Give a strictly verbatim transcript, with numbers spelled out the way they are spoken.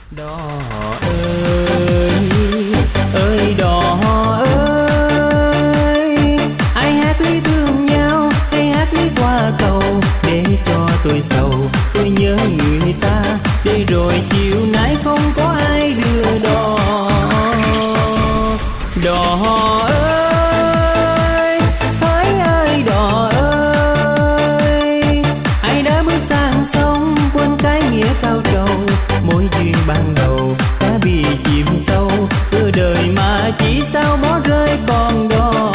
Đò ơi, ơi đò ơi, ai hát lý thương nhau hay hát lý qua cầu để cho tôi sầu, tôi nhớ người ta để rồi chiều nay không có ai đưa đò. Đò ơi, hỡi ơi đò ơi, ai đã bước sang sông quên cái nghĩa cao trầu, mối duyên ban đầu đã bị chìm sâu, giữa đời mà chỉ sao bỏ rơi con đò.